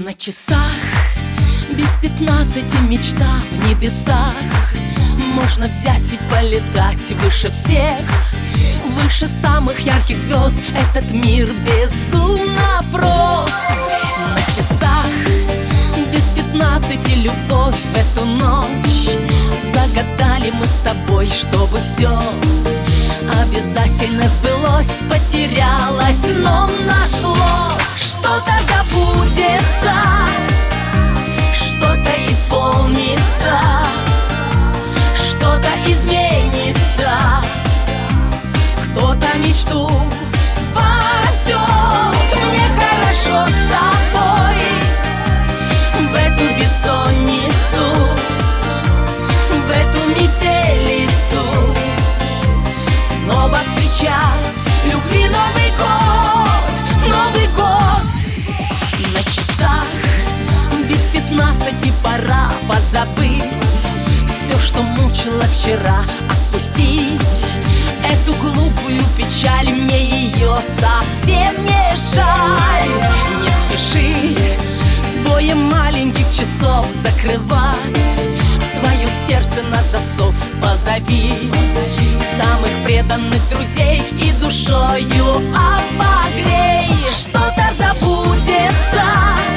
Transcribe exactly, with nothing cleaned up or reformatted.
На часах без пятнадцати мечта в небесах. Можно взять и полетать выше всех, выше самых ярких звезд. Этот мир безумно прост. На часах без пятнадцати любовь в эту ночь. Загадали мы с тобой, чтобы все обязательно сбылось. Потерялось, но нашлось. Что-то забудется, что-то исполнится, что-то изменится, кто-то мечту спасет. Мне хорошо с тобой в эту бессонницу, в эту метелицу. Снова встречать любви Новый год, Новый год. На часах без пятнадцати пора позабыть все, что мучило вчера, отпустить эту глупую печаль. Мне ее совсем не жаль. Не спеши с боем маленьких часов закрывать свое сердце на засов. Позови самых преданных друзей и душою обогрей. Что-то забудется,